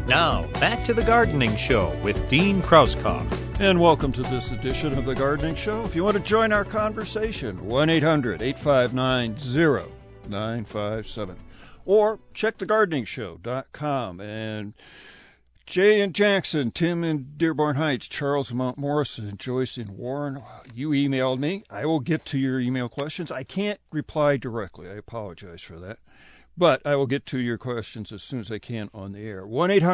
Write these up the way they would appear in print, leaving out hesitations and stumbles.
Now, back to the Gardening Show with Dean Krauskopf. And welcome to this edition of the Gardening Show. If you want to join our conversation, 1-800-859-0957. Or check thegardeningshow.com. And Jay in Jackson, Tim in Dearborn Heights, Charles in Mount Morrison, Joyce in Warren, you emailed me. I will get to your email questions. I can't reply directly. I apologize for that. But I will get to your questions as soon as I can on the air.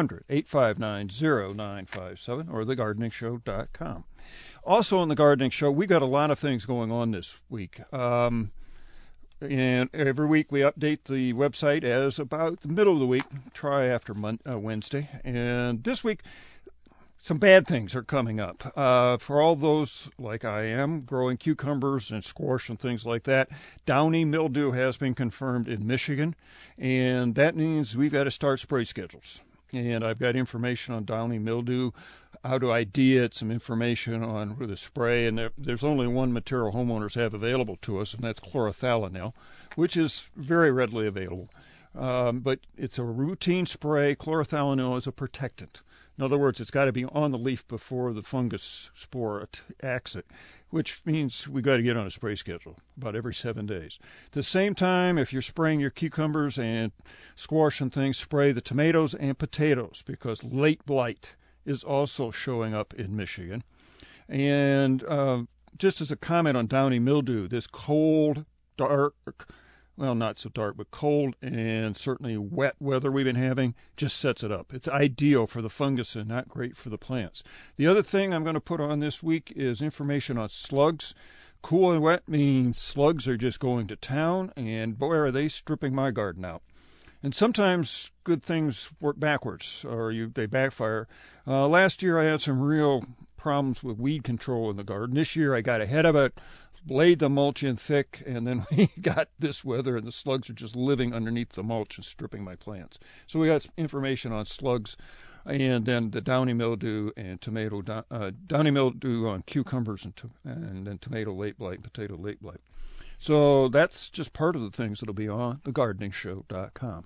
1-800-859-0957 or thegardeningshow.com. Also on The Gardening Show, we got a lot of things going on this week. And every week we update the website as about the middle of the week, try after Wednesday. And this week, some bad things are coming up. For all those, like I am, growing cucumbers and squash and things like that, downy mildew has been confirmed in Michigan, and that means we've got to start spray schedules. And I've got information on downy mildew, how to ID it, some information on the spray, and there's only one material homeowners have available to us, and that's chlorothalonil, which is very readily available. But it's a routine spray. Chlorothalonil is a protectant. In other words, it's got to be on the leaf before the fungus spore attacks it, which means we've got to get on a spray schedule about every 7 days. At the same time, if you're spraying your cucumbers and squash and things, spray the tomatoes and potatoes because late blight is also showing up in Michigan. And just as a comment on downy mildew, this cold, dark, well, not so dark, but cold and certainly wet weather we've been having just sets it up. It's ideal for the fungus and not great for the plants. The other thing I'm going to put on this week is information on slugs. Cool and wet means slugs are just going to town, and boy, are they stripping my garden out. And sometimes good things work backwards, or they backfire. Last year I had some real problems with weed control in the garden. This year I got ahead of it, laid the mulch in thick, and then we got this weather, and the slugs are just living underneath the mulch and stripping my plants. So we got information on slugs, and then the downy mildew and downy mildew on cucumbers, and then tomato late blight, potato late blight. So that's just part of the things that'll be on thegardeningshow.com.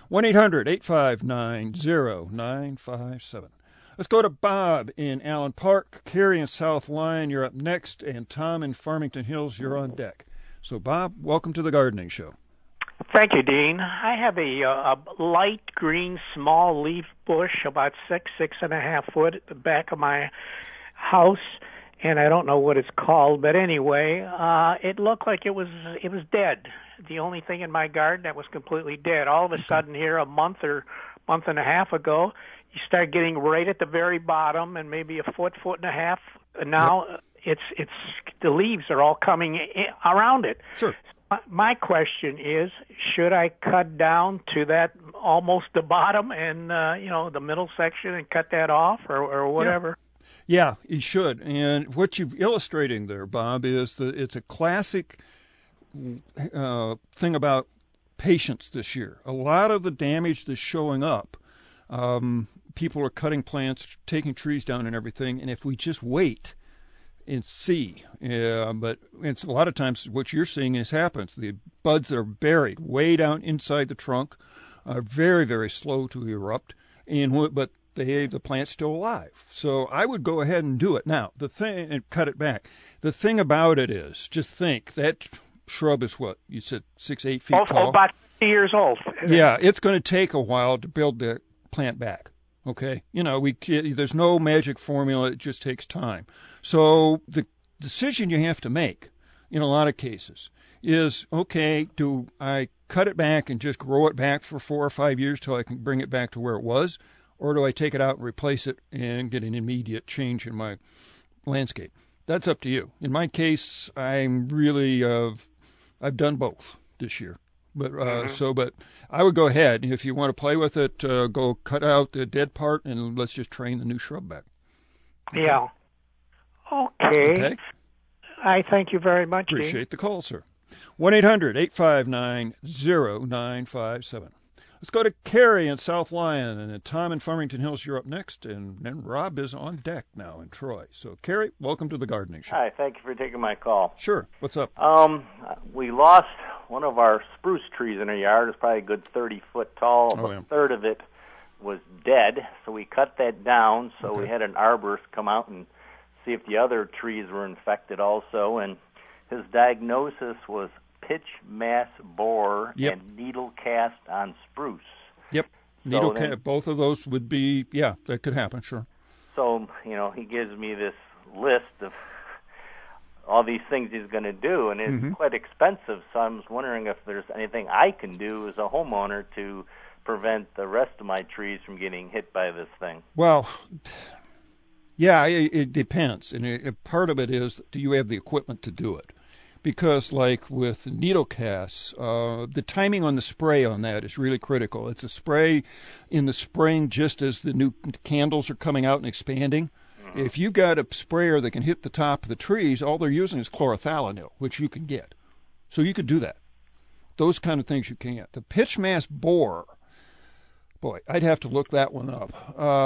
1-800-859-0957. Let's go to Bob in Allen Park. Carrie in South Lyon, you're up next. And Tom in Farmington Hills, you're on deck. So, Bob, welcome to the Gardening Show. Thank you, Dean. I have a light green small leaf bush, about 6.5 foot at the back of my house, and I don't know what it's called, but anyway, it looked like it was dead. The only thing in my garden that was completely dead. All of a sudden here, a month and a half ago, you start getting right at the very bottom and maybe a foot and a half. And now it's the leaves are all coming around it. Sure. My question is, should I cut down to that almost the bottom and the middle section and cut that off or whatever? Yeah, you should. And what you're illustrating there, Bob, is that it's a classic thing about patience this year. A lot of the damage that's showing up, people are cutting plants, taking trees down and everything, and if we just wait and see, but it's a lot of times what you're seeing happens. The buds that are buried way down inside the trunk are very, very slow to erupt, but the plant's still alive. So I would go ahead and do it now. And cut it back. The thing about it is, just think that shrub is what you said, 6-8 feet tall. About 50 years old. Yeah, it's going to take a while to build the plant back. Okay, there's no magic formula. It just takes time. So the decision you have to make, in a lot of cases, is okay. Do I cut it back and just grow it back for 4 or 5 years till I can bring it back to where it was, or do I take it out and replace it and get an immediate change in my landscape? That's up to you. In my case, I'm really I've done both this year. But but I would go ahead. If you want to play with it, go cut out the dead part and let's just train the new shrub back. Okay. Yeah. Okay. I thank you very much. Appreciate the call, sir. 1-800-859-0957. Let's go to Carrie in South Lyon, and then Tom in Farmington Hills, you're up next, and then Rob is on deck now in Troy. So, Carrie, welcome to the Gardening Show. Hi, thank you for taking my call. Sure. What's up? We lost one of our spruce trees in our yard. It's probably a good 30 foot tall. A third of it was dead, so we cut that down. So we had an arborist come out and see if the other trees were infected also, and his diagnosis was pitch mass borer and needle cast on spruce. Yep. Needle cast, both of those would be, that could happen, sure. So, he gives me this list of all these things he's going to do, and it's quite expensive, so I was wondering if there's anything I can do as a homeowner to prevent the rest of my trees from getting hit by this thing. Well, yeah, it depends, and part of it is, do you have the equipment to do it? Because, like with needle casts, the timing on the spray on that is really critical. It's a spray in the spring just as the new candles are coming out and expanding. If you've got a sprayer that can hit the top of the trees, all they're using is chlorothalonil, which you can get. So you could do that. Those kind of things you can get. The pitch mass borer, boy, I'd have to look that one up.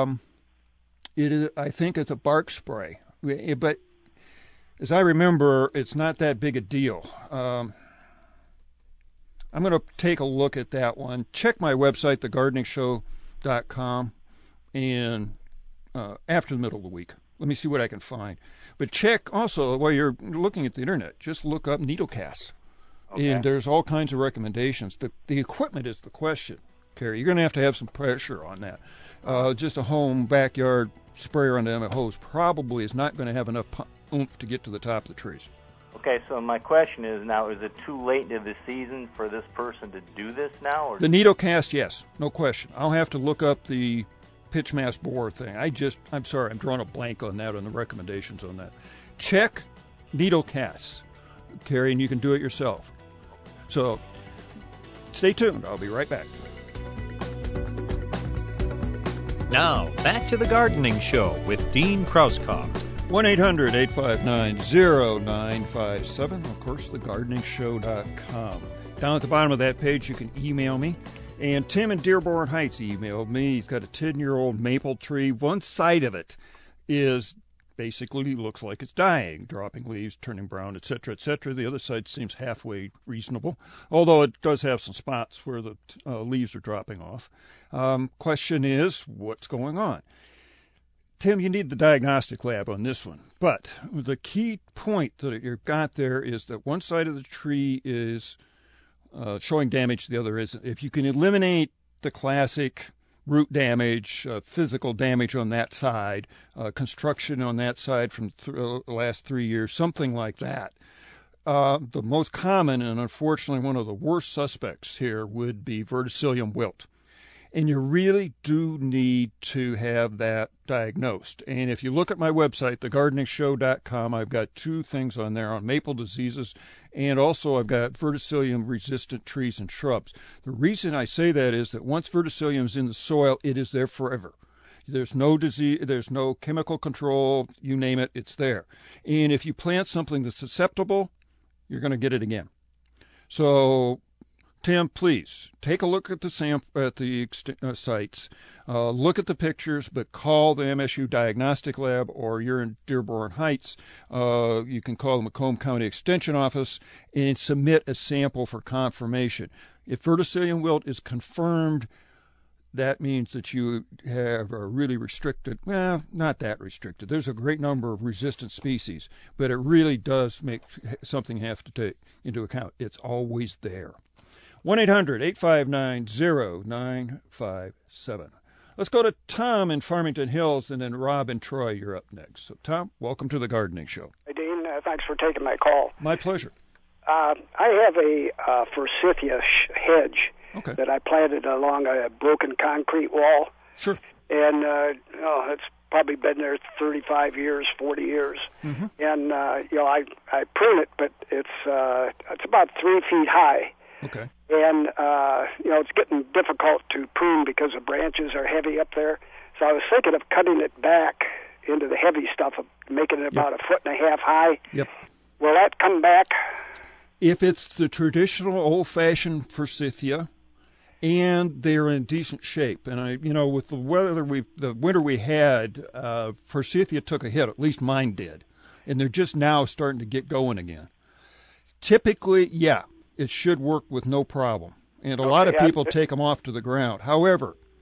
I think it's a bark spray, but as I remember, it's not that big a deal. I'm going to take a look at that one. Check my website, thegardeningshow.com, and after the middle of the week. Let me see what I can find. But check also, while you're looking at the internet, just look up needle casts. Okay. And there's all kinds of recommendations. The equipment is the question, Kerry. You're going to have some pressure on that. Just a home backyard sprayer on the end of a hose probably is not going to have enough oomph to get to the top of the trees. Okay, so my question is now, is it too late into the season for this person to do this now? Or the needle cast, yes, no question. I'll have to look up the pitch mass borer thing. I'm sorry, I'm drawing a blank on that, on the recommendations on that. Check needle casts, Kerry, and you can do it yourself. So stay tuned. I'll be right back. Now, back to the Gardening Show with Dean Krauskopf. 1-800-859-0957. Of course, thegardeningshow.com. Down at the bottom of that page, you can email me. And Tim in Dearborn Heights emailed me. He's got a 10-year-old maple tree. One side of it is basically looks like it's dying, dropping leaves, turning brown, etc., etc. The other side seems halfway reasonable, although it does have some spots where the leaves are dropping off. Question is, what's going on? Tim, you need the diagnostic lab on this one. But the key point that you've got there is that one side of the tree is showing damage, the other isn't. If you can eliminate the classic root damage, physical damage on that side, construction on that side from the last 3 years, something like that. The most common and unfortunately one of the worst suspects here would be verticillium wilt. And you really do need to have that diagnosed. And if you look at my website, thegardeningshow.com, I've got two things on there on maple diseases, and also I've got verticillium-resistant trees and shrubs. The reason I say that is that once verticillium is in the soil, it is there forever. There's no disease, there's no chemical control, you name it, it's there. And if you plant something that's susceptible, you're going to get it again. So Tim, please take a look at the sites, look at the pictures, but call the MSU Diagnostic Lab, or you're in Dearborn Heights, you can call the Macomb County Extension Office and submit a sample for confirmation. If verticillium wilt is confirmed, that means that you have a really restricted, well, not that restricted. There's a great number of resistant species, but it really does make something have to take into account. It's always there. 1-800-859-0957. Let's go to Tom in Farmington Hills, and then Rob and Troy, you're up next. So, Tom, welcome to the Gardening Show. Hey, Dean, thanks for taking my call. My pleasure. I have a forsythia hedge that I planted along a broken concrete wall. Sure. And it's probably been there 35 years, 40 years. Mm-hmm. And, I prune it, but it's about 3 feet high. Okay. And, it's getting difficult to prune because the branches are heavy up there. So I was thinking of cutting it back into the heavy stuff, of making it about 1.5 feet high. Yep. Will that come back? If it's the traditional old-fashioned forsythia, and they're in decent shape, and with the winter we had, forsythia took a hit. At least mine did, and they're just now starting to get going again. Typically, it should work with no problem, and a lot of people take them off to the ground. However,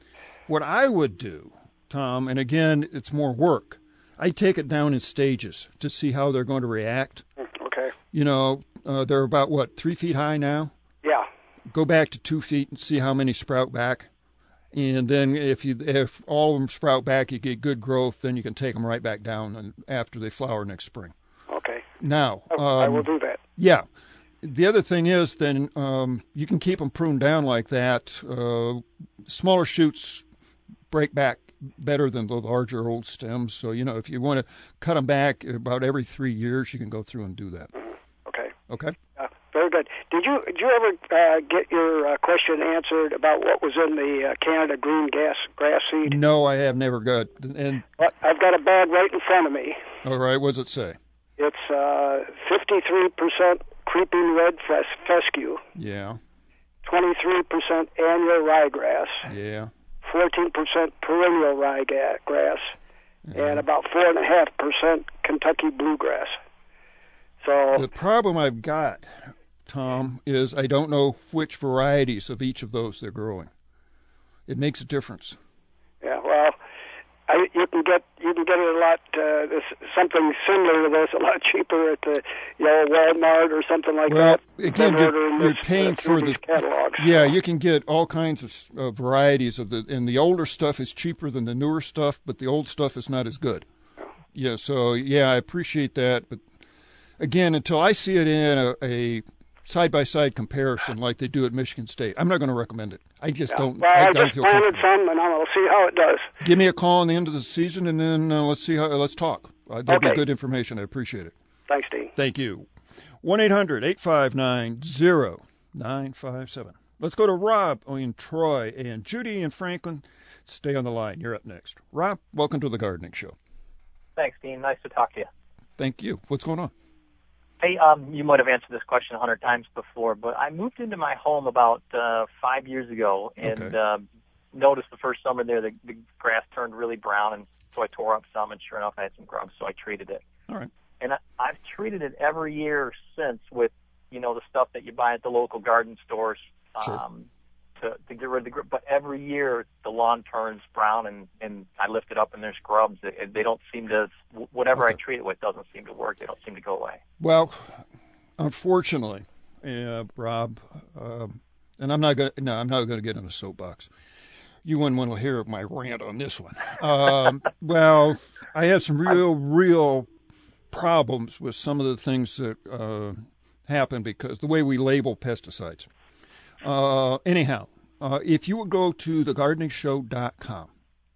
What I would do, Tom, and again, it's more work, I take it down in stages to see how they're going to react. Okay. They're about, 3 feet high now? Yeah. Go back to 2 feet and see how many sprout back. And then if all of them sprout back, you get good growth, then you can take them right back down after they flower next spring. Okay. Now, I will do that. Yeah. The other thing is then you can keep them pruned down like that. Smaller shoots break back better than the larger old stems. So, if you want to cut them back about every 3 years, you can go through and do that. Okay. Okay. Very good. Did you ever get your question answered about what was in the Canada green grass seed? No, I have never got. And I've got a bag right in front of me. All right. What does it say? It's 53% creeping red fescue. Yeah. 23% annual ryegrass. Yeah. 14% perennial ryegrass, and about 4.5% Kentucky bluegrass. So the problem I've got, Tom, is I don't know which varieties of each of those they're growing. It makes a difference. Yeah, well, you can get it a lot. Something similar to this, a lot cheaper at the Walmart or something like that. Well, again, you're paying for the catalogs. Yeah, you can get all kinds of varieties and the older stuff is cheaper than the newer stuff, but the old stuff is not as good. Yeah, so I appreciate that, but again, until I see it in a side-by-side comparison like they do at Michigan State, I'm not going to recommend it. I just don't. Well, I just planted some, and I'll see how it does. Give me a call on the end of the season, and then let's talk. That'll be good information. I appreciate it. Thanks, Dean. Thank you. 1-800-859-0957. Let's go to Rob in Troy, and Judy in Franklin. Stay on the line. You're up next. Rob, welcome to the Gardening Show. Thanks, Dean. Nice to talk to you. Thank you. What's going on? Hey, you might have answered this question 100 times before, but I moved into my home about 5 years ago and noticed the first summer there the grass turned really brown, and so I tore up some, and sure enough I had some grubs, so I treated it. All right. And I've treated it every year since with, the stuff that you buy at the local garden stores to get rid of the grub. But every year the lawn turns brown, and I lift it up and there's grubs. They don't seem to, whatever I treat it with doesn't seem to work. They don't seem to go away. Well, unfortunately, Rob, and I'm not going to get on a soapbox. You wouldn't want to hear my rant on this one. Well, I have some real problems with some of the things that happen because the way we label pesticides. Anyhow, if you would go to thegardeningshow.com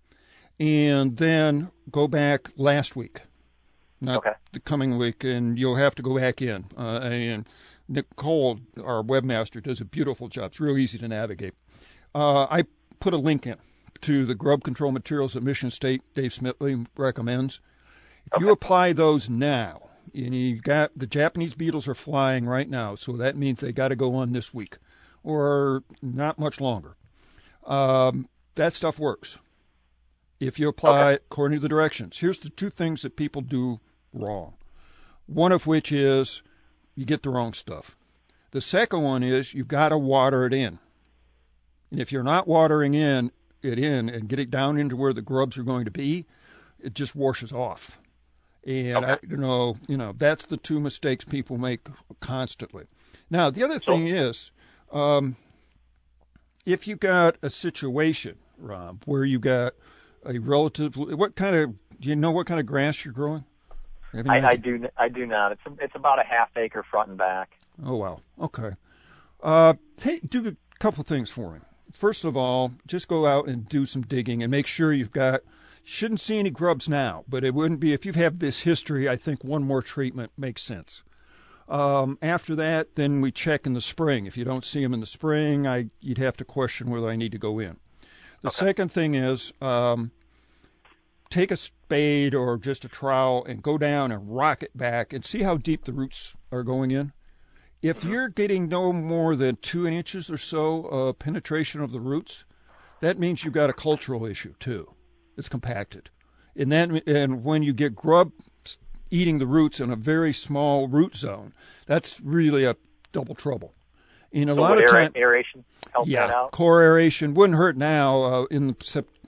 and then go back last week, not the coming week, and you'll have to go back in. And Nicole, our webmaster, does a beautiful job. It's real easy to navigate. I put a link in to the grub control materials that Michigan State Dave Smithley recommends. If you apply those now, and you got the Japanese beetles are flying right now, so that means they got to go on this week or not much longer. That stuff works if you apply it according to the directions. Here's the two things that people do wrong. One of which is you get the wrong stuff. The second one is you've got to water it in. And if you're not watering it in and get it down into where the grubs are going to be, it just washes off. And that's the two mistakes people make constantly. Now, the other thing is, if you got a situation, Rob, where you got a relatively, do you know what kind of grass you're growing? I do not. It's about a half acre front and back. Oh, wow. Okay. Do a couple things for me. First of all, just go out and do some digging and make sure shouldn't see any grubs now, but it wouldn't be, if you have this history, I think one more treatment makes sense. After that, then we check in the spring. If you don't see them in the spring, you'd have to question whether I need to go in. The second thing is take a spade or just a trowel and go down and rock it back and see how deep the roots are going in. If you're getting no more than 2 inches or so penetration of the roots, that means you've got a cultural issue too. It's compacted. And when you get grubs eating the roots in a very small root zone, that's really a double trouble. In a lot of time, aeration help that out? Core aeration wouldn't hurt now. In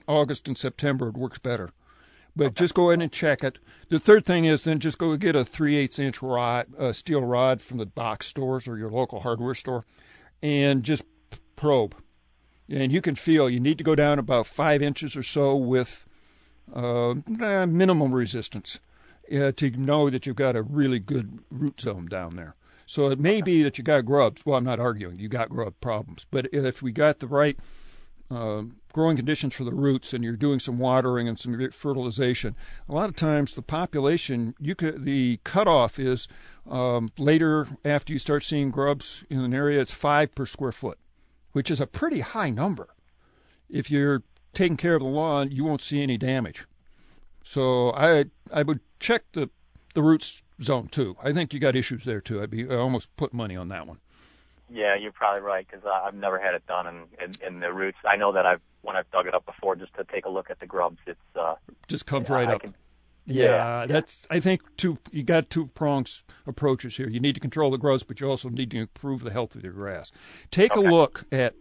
August and September, it works better. But just go ahead and check it. The third thing is then just go get a 3/8-inch rod, steel rod from the box stores or your local hardware store, and just probe. And you can feel you need to go down about 5 inches or so with minimum resistance to know that you've got a really good root zone down there. So it may be that you got grubs. Well, I'm not arguing. You got grub problems. But if we got the right growing conditions for the roots and you're doing some watering and some fertilization, a lot of times the population, the cutoff is later after you start seeing grubs in an area, it's 5 per square foot, which is a pretty high number. If you're taking care of the lawn, you won't see any damage. So I would check the roots zone too. I think you got issues there too. I almost put money on that one. Yeah, you're probably right, because I've never had it done in the roots. I know that when I've dug it up before just to take a look at the grubs, it's just comes right up. That's. I think you got two prongs approaches here. You need to control the growth, but you also need to improve the health of your grass. Take a look at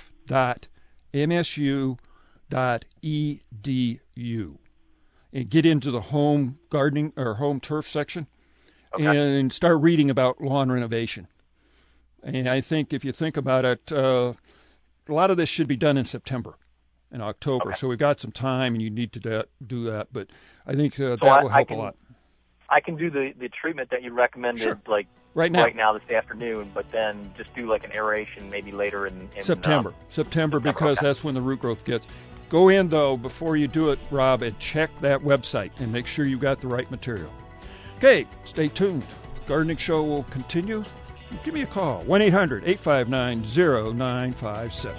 turf.msu.edu and get into the home gardening or home turf section and start reading about lawn renovation. And I think if you think about it, a lot of this should be done in September and October. So we've got some time, and you need to do that. But I think that will help a lot. I can do the treatment that you recommended, like right now this afternoon, but then just do like an aeration maybe later in September. September, because that's when the root growth gets. Go in, though, before you do it, Rob, and check that website and make sure you've got the right material. Okay, stay tuned. Gardening Show will continue. Give me a call, 1-800-859-0957.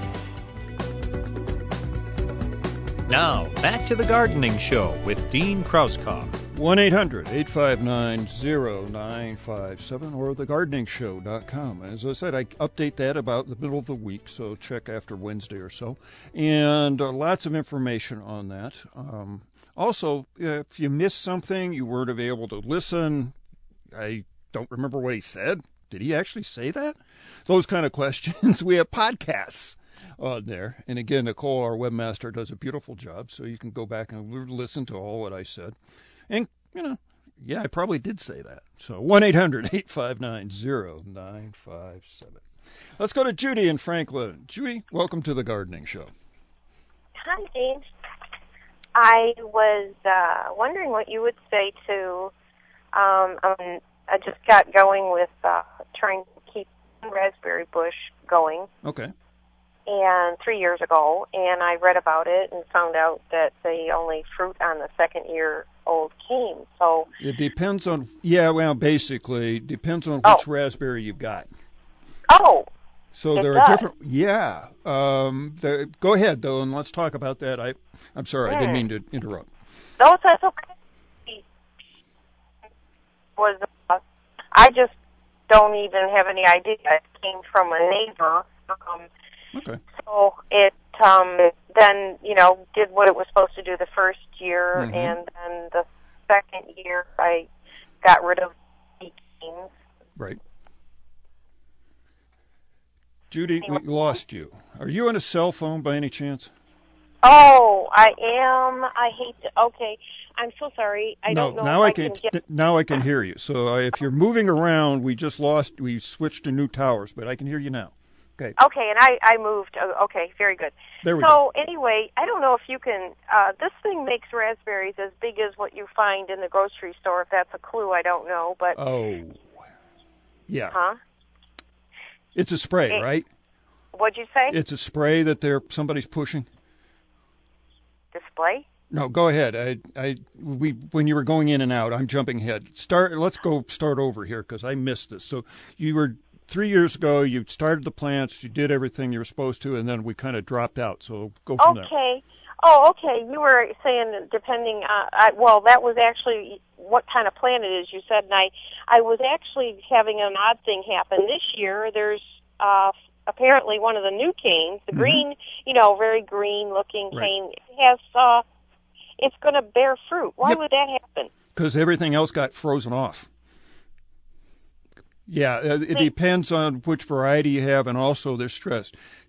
Now, back to the Gardening Show with Dean Krauskopf. 1-800-859-0957 or thegardeningshow.com. As I said, I update that about the middle of the week, so check after Wednesday or so. And lots of information on that. Also, if you missed something, you weren't able to listen, I don't remember what he said. Did he actually say that? Those kind of questions. We have podcasts on there. And again, Nicole, our webmaster, does a beautiful job, so you can go back and listen to all what I said. And, I probably did say that. So 1-800-859-0957. Let's go to Judy in Franklin. Judy, welcome to the Gardening Show. Hi, Dean. I was wondering what you would say to, I just got going with trying to keep one raspberry bush going. Okay. And 3 years ago, and I read about it and found out that they only fruit on the second-year-old cane. So it depends on, basically depends on which raspberry you've got. Oh. So there are different. Yeah. Go ahead though, and let's talk about that. I'm sorry, I didn't mean to interrupt. No, that's okay. I just don't even have any idea. It came from a neighbor. Okay. So it then, did what it was supposed to do the first year, and then the second year I got rid of the canes. Right. Judy, we lost you. Are you on a cell phone by any chance? Oh, I am. I hate to. Okay. I'm so sorry. I don't know. Now I can hear you. So if you're moving around, we switched to new towers, but I can hear you now. Okay. Okay, and I moved. Okay, very good. There we go. So anyway, I don't know if you can, this thing makes raspberries as big as what you find in the grocery store. If that's a clue, I don't know. But oh, yeah. Huh? It's a spray, right? What'd you say? It's a spray that somebody's pushing. Display? No, go ahead. When you were going in and out, I'm jumping ahead. Let's start over here because I missed this. So you were 3 years ago. You started the plants. You did everything you were supposed to, and then we kind of dropped out. So go from there. Okay. Oh, okay. You were saying depending. Well, that was actually what kind of plant it is. You said, and I was actually having an odd thing happen this year. There's apparently one of the new canes, the green, very green-looking cane. It has. It's going to bear fruit. Why would that happen? Because everything else got frozen off. Yeah, it depends on which variety you have, and also they're stressed.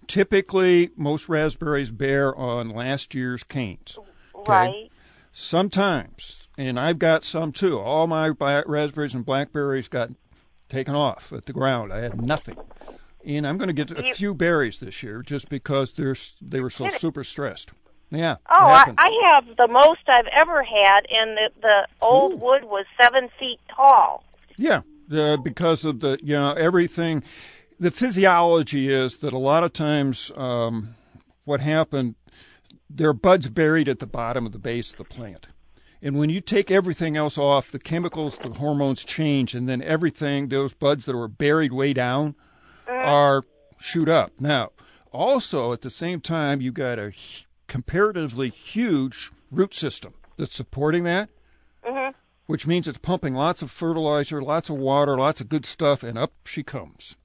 Typically, most raspberries bear on last year's canes. Okay? Right. Sometimes, and I've got some too, all my raspberries and blackberries got taken off at the ground. I had nothing. And I'm going to get a few berries this year just because they were so super stressed. Yeah. Oh, I have the most I've ever had, and the old wood was 7 feet tall. Yeah, because of everything. The physiology is that a lot of times what happened, there are buds buried at the bottom of the base of the plant. And when you take everything else off, the chemicals, the hormones change, and then everything, those buds that were buried way down, are shoot up. Now, also at the same time, you've got a comparatively huge root system that's supporting that, which means it's pumping lots of fertilizer, lots of water, lots of good stuff, and up she comes.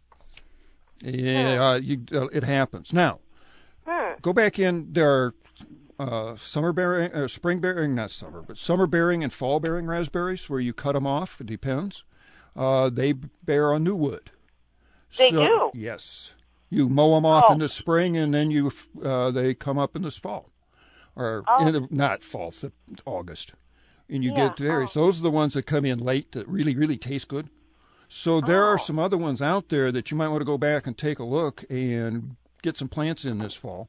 It happens. Now, go back in. There are summer bearing, spring bearing, not summer, but summer bearing and fall bearing raspberries where you cut them off. It depends. They bear on new wood. They do? Yes. You mow them off in the spring, and then they come up in this fall. Or not fall, August. And you get berries. Those are the ones that come in late that really, really taste good. So there are some other ones out there that you might want to go back and take a look and get some plants in this fall.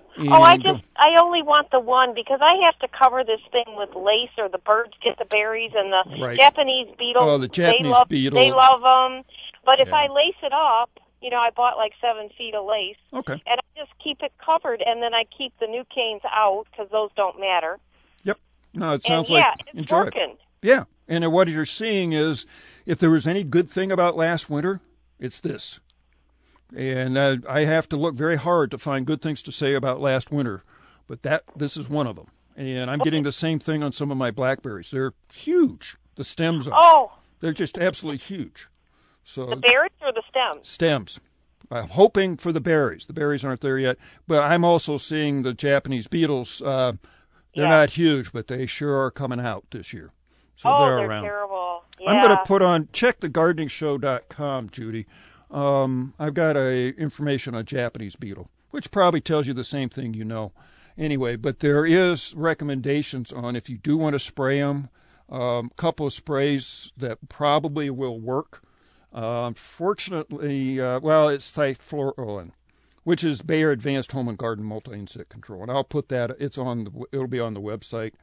I only want the one because I have to cover this thing with lace or the birds get the berries and the Japanese beetles. Oh, the Japanese beetle. They love them. But if I lace it up, I bought like 7 feet of lace. Okay. And I just keep it covered, and then I keep the new canes out because those don't matter. Yep. No, it sounds it's working. Yeah. And what you're seeing is if there was any good thing about last winter, it's this. And I have to look very hard to find good things to say about last winter, but this is one of them. And I'm getting the same thing on some of my blackberries. They're huge. The stems are. Oh. They're just absolutely huge. So the berries or the stems? Stems. I'm hoping for the berries. The berries aren't there yet, but I'm also seeing the Japanese beetles. They're not huge, but they sure are coming out this year. So they're around. Terrible. Yeah. I'm going to put on, check thegardeningshow.com, Judy. I've got information on Japanese beetle, which probably tells you the same thing you know. Anyway, but there is recommendations on if you do want to spray them, a couple of sprays that probably will work. Unfortunately, it's Cyfluorine, which is Bayer Advanced Home and Garden Multi-Insect Control, and I'll put that. It'll be on the website.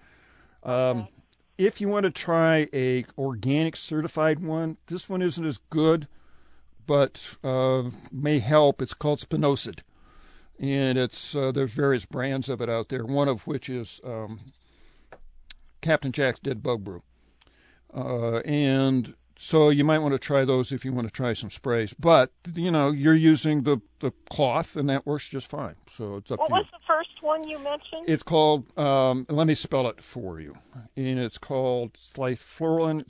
If you want to try a organic certified one, this one isn't as good, but may help. It's called Spinosad, and there's various brands of it out there. One of which is Captain Jack's Dead Bug Brew, and so you might want to try those if you want to try some sprays. But, you're using the cloth, and that works just fine. So it's up to you. What was the first one you mentioned? It's called, let me spell it for you. And it's called Cyfluorine,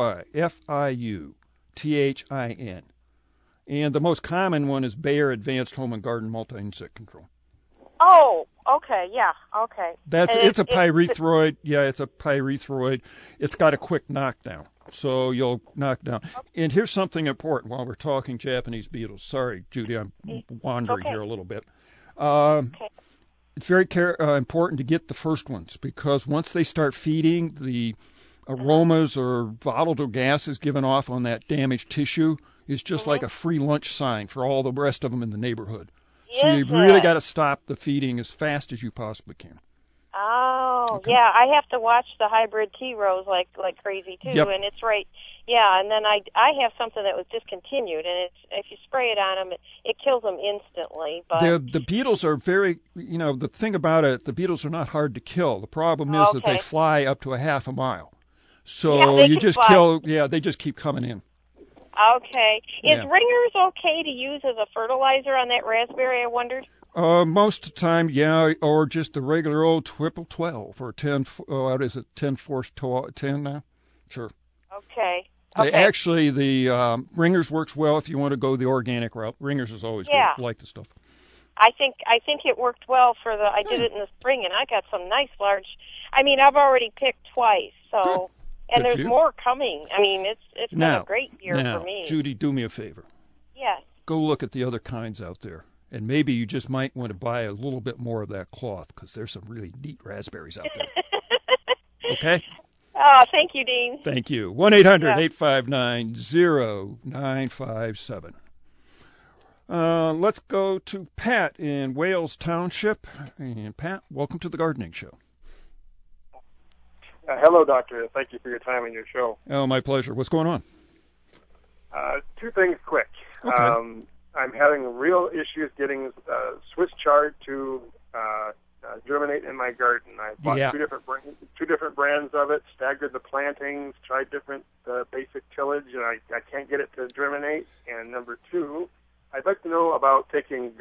Cyfiuthin. And the most common one is Bayer Advanced Home and Garden Multi-Insect Control. Oh, okay, yeah, okay. It's a pyrethroid. Yeah, it's a pyrethroid. It's got a quick knockdown. So you'll knock down. And here's something important while we're talking Japanese beetles. Sorry, Judy, I'm wandering here a little bit. It's very important to get the first ones because once they start feeding, the aromas or volatile gases given off on that damaged tissue is just like a free lunch sign for all the rest of them in the neighborhood. So you've really got to stop the feeding as fast as you possibly can. Oh, okay. Yeah, I have to watch the hybrid tea rose like crazy too, and it's right. Yeah, and then I have something that was discontinued, and if you spray it on them, it kills them instantly. But the beetles are very, the thing about it, the beetles are not hard to kill. The problem is that they fly up to a half a mile, so you just kill. Yeah, they just keep coming in. Okay, is Ringers okay to use as a fertilizer on that raspberry? I wondered. Most of the time, yeah, or just the regular old triple 12 or 10. What is it? 10 now? Sure. Okay. Actually, the Ringers works well if you want to go the organic route. Ringers is always good. I like the stuff. I think it worked well for I did it in the spring, and I got some nice large. I mean, I've already picked twice, so. Good. And there's more coming. I mean, it's been a great year for me. Judy, do me a favor. Yes. Go look at the other kinds out there. And maybe you just might want to buy a little bit more of that cloth because there's some really neat raspberries out there. Okay? Oh, thank you, Dean. Thank you. 1-800-859-0957. Let's go to Pat in Wales Township. And Pat, welcome to the Gardening Show. Hello, Doctor. Thank you for your time and your show. Oh, my pleasure. What's going on? Two things quick. Okay. I'm having real issues getting Swiss chard to germinate in my garden. I bought two different brands of it, staggered the plantings, tried different basic tillage, and I can't get it to germinate. And number two, I'd like to know about taking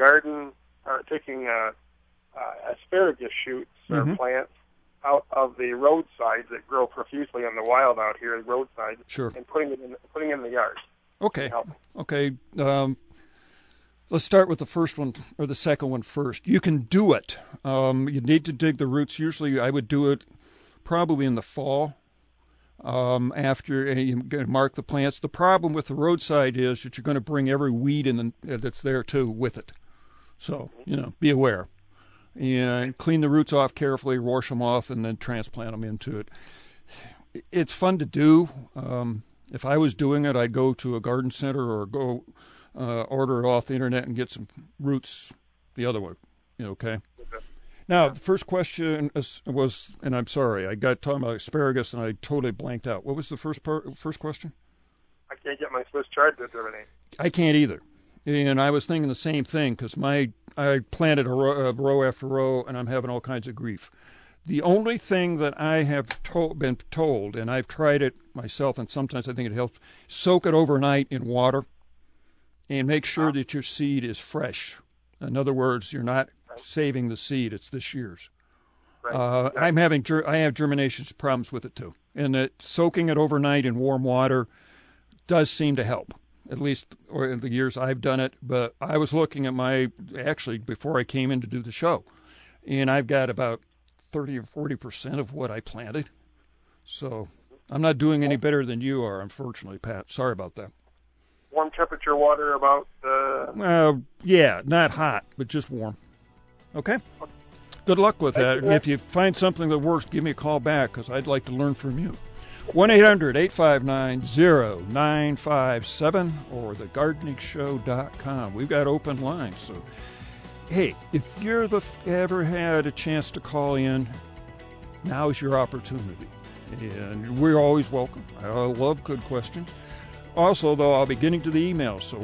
asparagus shoots or plants out of the roadsides that grow profusely on the wild out here, roadside, sure, and putting in the yard. Okay. Okay. Let's start with the first one or the second one first. You can do it. You need to dig the roots. Usually, I would do it probably in the fall. After you mark the plants. The problem with the roadside is that you're going to bring every weed in that's there too with it. So be aware. And clean the roots off carefully, wash them off, and then transplant them into it. It's fun to do. If I was doing it, I'd go to a garden center or go order it off the internet and get some roots the other way. Okay? Now, the first question was, and I'm sorry, I got talking about asparagus and I totally blanked out. What was the first question? I can't get my Swiss chard to germinate. I can't either. And I was thinking the same thing because I planted a row after row and I'm having all kinds of grief. The only thing that I have been told, and I've tried it myself and sometimes I think it helps, soak it overnight in water and make sure that your seed is fresh. In other words, you're not saving the seed; it's this year's. Right. I have germination problems with it too, and that soaking it overnight in warm water does seem to help. At least, or in the years I've done it. But I was looking at before I came in to do the show, and I've got about 30 or 40% of what I planted. So I'm not doing any better than you are, unfortunately, Pat. Sorry about that. Warm temperature water about? Yeah, not hot, but just warm. Okay? Good luck with that. And if you find something that works, give me a call back because I'd like to learn from you. 1-800-859-0957 or thegardeningshow.com. We've got open lines. So, hey, if you're ever had a chance to call in, now's your opportunity. And we're always welcome. I love good questions. Also, though, I'll be getting to the emails. So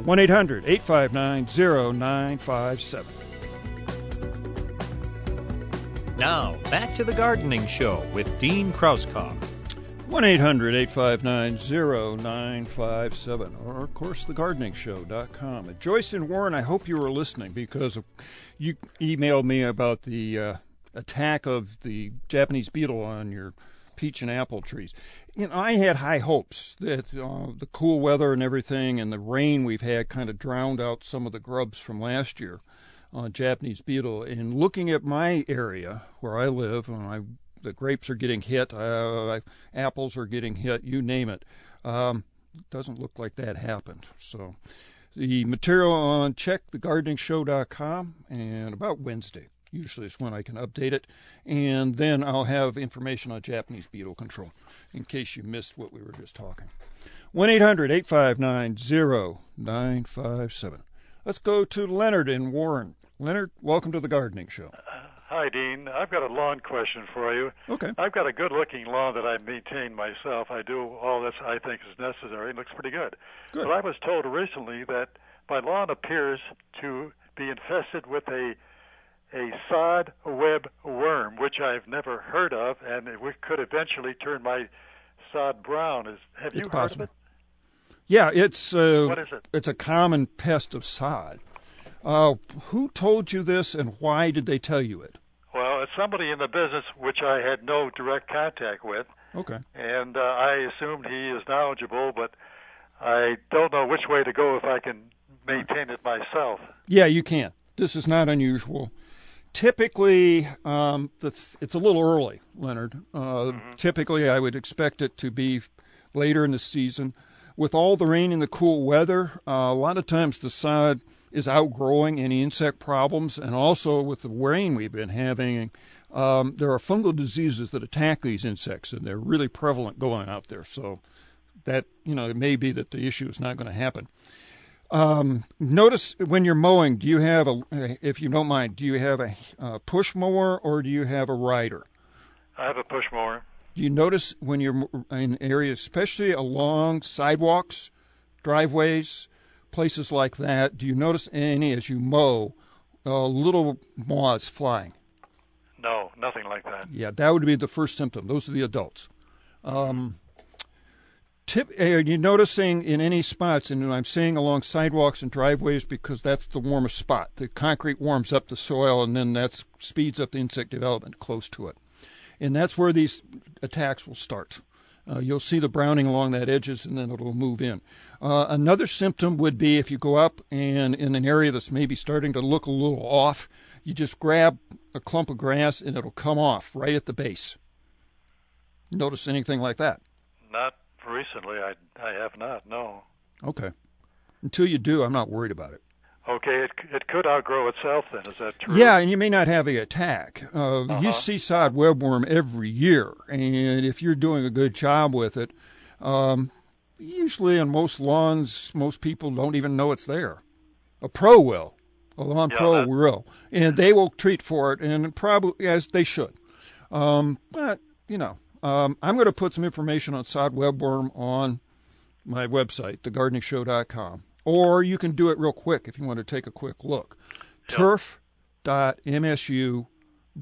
1-800-859-0957. Now, back to the Gardening Show with Dean Krauskopf. 1-800-859-0957, or, of course, thegardeningshow.com. And Joyce and Warren, I hope you were listening because you emailed me about the attack of the Japanese beetle on your peach and apple trees. I had high hopes that the cool weather and everything and the rain we've had kind of drowned out some of the grubs from last year on Japanese beetle. And looking at my area where I live, the grapes are getting hit, apples are getting hit, you name it. Doesn't look like that happened. So the material check thegardeningshow.com, and about Wednesday usually is when I can update it. And then I'll have information on Japanese beetle control in case you missed what we were just talking. 1-800-859-0957. Let's go to Leonard in Warren. Leonard, welcome to the Gardening Show. Hi, Dean. I've got a lawn question for you. Okay. I've got a good-looking lawn that I maintain myself. I do all this I think is necessary. It looks pretty good. But I was told recently that my lawn appears to be infested with a sod web worm, which I've never heard of, and it could eventually turn my sod brown. Have you heard of it? Yeah, it's what is it? It's a common pest of sod. Who told you this, and why did they tell you it? Well, it's somebody in the business which I had no direct contact with. Okay. And I assumed he is knowledgeable, but I don't know which way to go if I can maintain it myself. Yeah, you can. This is not unusual. Typically, it's a little early, Leonard. Typically, I would expect it to be later in the season. With all the rain and the cool weather, a lot of times the sod is outgrowing any insect problems, and also with the rain we've been having, there are fungal diseases that attack these insects, and they're really prevalent going out there. So that, it may be that the issue is not going to happen. Notice when you're mowing, do you have if you don't mind, do you have a push mower or do you have a rider? I have a push mower. Do you notice when you're in areas, especially along sidewalks, driveways, places like that, do you notice any, as you mow, little moths flying? No, nothing like that. Yeah, that would be the first symptom. Those are the adults. Are you noticing in any spots, and I'm saying along sidewalks and driveways because that's the warmest spot. The concrete warms up the soil, and then that speeds up the insect development close to it. And that's where these attacks will start. You'll see the browning along that edges, and then it'll move in. Another symptom would be if you go up and in an area that's maybe starting to look a little off, you just grab a clump of grass, and it'll come off right at the base. Notice anything like that? Not recently. I have not, no. Okay. Until you do, I'm not worried about it. Okay, it could outgrow itself then, is that true? Yeah, and you may not have an attack. You see sod webworm every year, and if you're doing a good job with it, usually on most lawns, most people don't even know it's there. A pro will. A lawn pro will. And they will treat for it, and probably, as they should. But, I'm going to put some information on sod webworm on my website, thegardeningshow.com. Or you can do it real quick if you want to take a quick look. Yep. turf.msu.edu.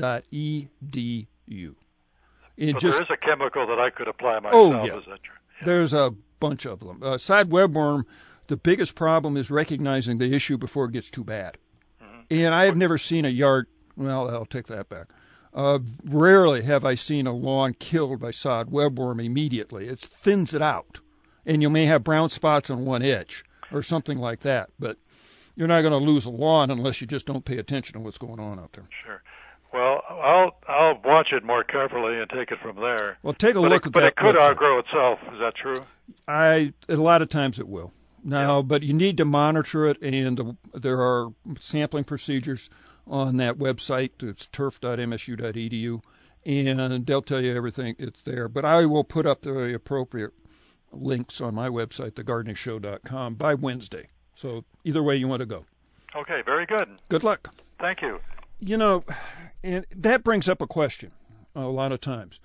But there is a chemical that I could apply myself. Oh, yeah. Is that true? Yeah. There's a bunch of them. Sod webworm, the biggest problem is recognizing the issue before it gets too bad. Mm-hmm. And I have never seen a yard, well, I'll take that back. Rarely have I seen a lawn killed by sod webworm immediately. It thins it out. And you may have brown spots on one edge or something like that. But you're not going to lose a lawn unless you just don't pay attention to what's going on out there. Sure. Well, I'll watch it more carefully and take it from there. Well, take a look at that. But it could outgrow itself. Is that true? A lot of times it will. Now, but you need to monitor it, and there are sampling procedures on that website. It's turf.msu.edu, and they'll tell you everything. It's there. But I will put up the appropriate links on my website, thegardeningshow.com, by Wednesday. So either way you want to go. Okay, very good. Good luck. Thank you. And that brings up a question a lot of times.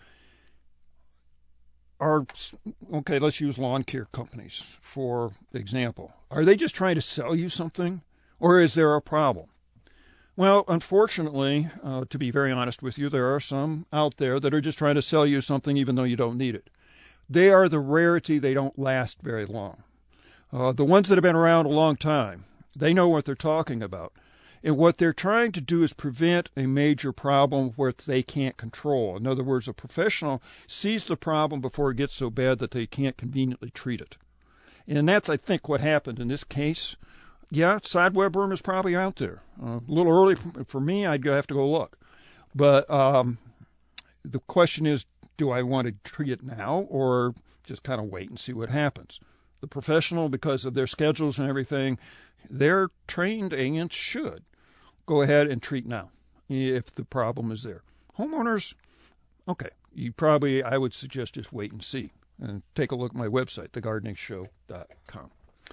Let's use lawn care companies, for example. Are they just trying to sell you something, or is there a problem? Well, unfortunately, to be very honest with you, there are some out there that are just trying to sell you something even though you don't need it. They are the rarity. They don't last very long. The ones that have been around a long time, they know what they're talking about. And what they're trying to do is prevent a major problem where they can't control. In other words, a professional sees the problem before it gets so bad that they can't conveniently treat it. And that's, I think, what happened in this case. Yeah, sod webworm is probably out there. A little early for me. I'd have to go look. But the question is, do I want to treat it now or just kind of wait and see what happens? The professional, because of their schedules and everything, they're trained and should go ahead and treat now if the problem is there. Homeowners, okay, I would suggest just wait and see and take a look at my website, thegardeningshow.com.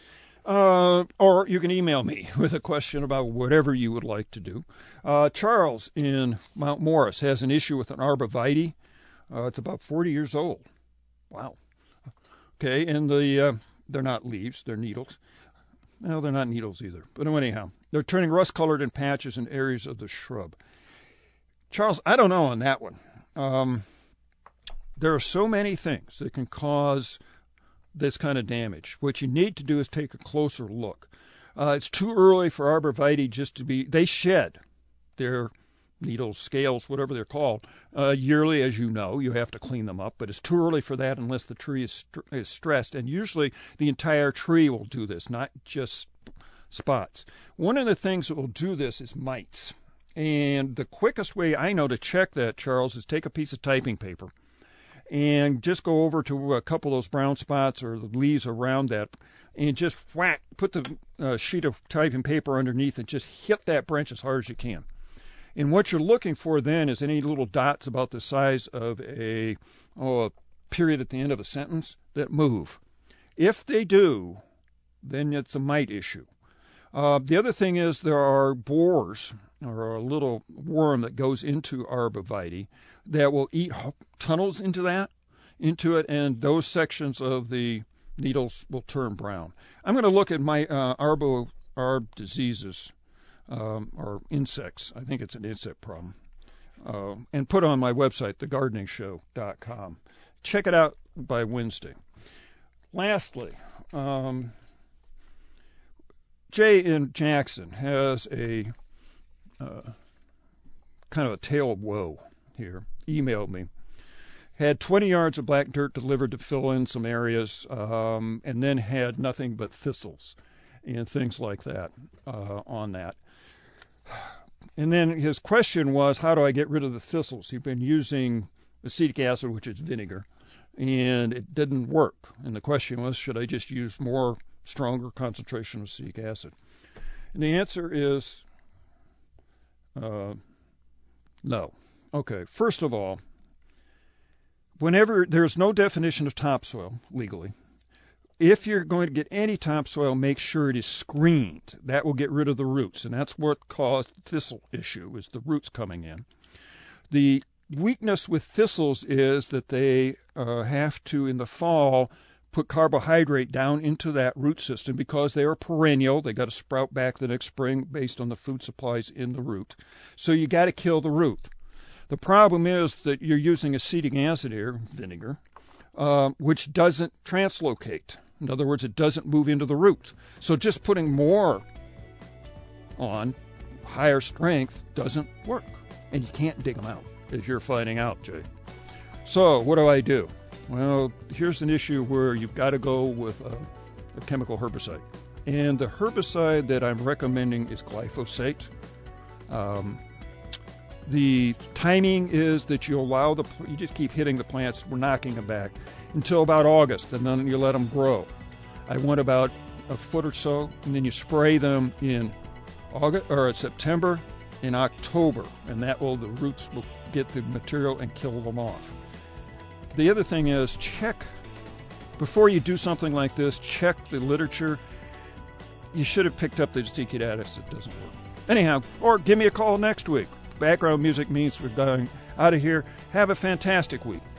Or you can email me with a question about whatever you would like to do. Charles in Mount Morris has an issue with an arborvitae. It's about 40 years old. Wow. Okay, and they're not leaves, they're needles. No, they're not needles either. But anyhow, they're turning rust-colored in patches in areas of the shrub. Charles, I don't know on that one. There are so many things that can cause this kind of damage. What you need to do is take a closer look. It's too early for arborvitae just to be... They shed their needles, scales, whatever they're called, yearly, as you know. You have to clean them up, but it's too early for that unless the tree is stressed. And usually the entire tree will do this, not just spots. One of the things that will do this is mites. And the quickest way I know to check that, Charles, is take a piece of typing paper and just go over to a couple of those brown spots or the leaves around that, and just whack, put the sheet of typing paper underneath and just hit that branch as hard as you can. And what you're looking for then is any little dots about the size of a period at the end of a sentence that move. If they do, then it's a mite issue. The other thing is there are borers, or a little worm that goes into arborvitae that will eat tunnels into it, and those sections of the needles will turn brown. I'm going to look at my arb diseases, or insects. I think it's an insect problem, and put on my website, thegardeningshow.com. Check it out by Wednesday. Lastly, Jay in Jackson has a kind of a tale of woe here. Emailed me. Had 20 yards of black dirt delivered to fill in some areas, and then had nothing but thistles and things like that on that. And then his question was, how do I get rid of the thistles? He'd been using acetic acid, which is vinegar, and it didn't work. And the question was, should I just use more stronger concentration of acetic acid? And the answer is no. Okay, first of all, whenever there's no definition of topsoil legally, if you're going to get any topsoil, make sure it is screened. That will get rid of the roots, and that's what caused the thistle issue, is the roots coming in. The weakness with thistles is that they have to, in the fall, put carbohydrate down into that root system because they are perennial. They got to sprout back the next spring based on the food supplies in the root. So you got to kill the root. The problem is that you're using acetic acid here, vinegar, which doesn't translocate. In other words, it doesn't move into the roots. So just putting more on, higher strength, doesn't work. And you can't dig them out, as you're finding out, Jay. So what do I do? Well, here's an issue where you've got to go with a chemical herbicide. And the herbicide that I'm recommending is glyphosate. The timing is that you allow you just keep hitting the plants, we're knocking them back, until about August, and then you let them grow. I want about a foot or so, and then you spray them in August or September and October, and the roots will get the material and kill them off. The other thing is, before you do something like this, check the literature. You should have picked up the acetic acid. It doesn't work. Anyhow, or give me a call next week. Background music means we're going out of here. Have a fantastic week.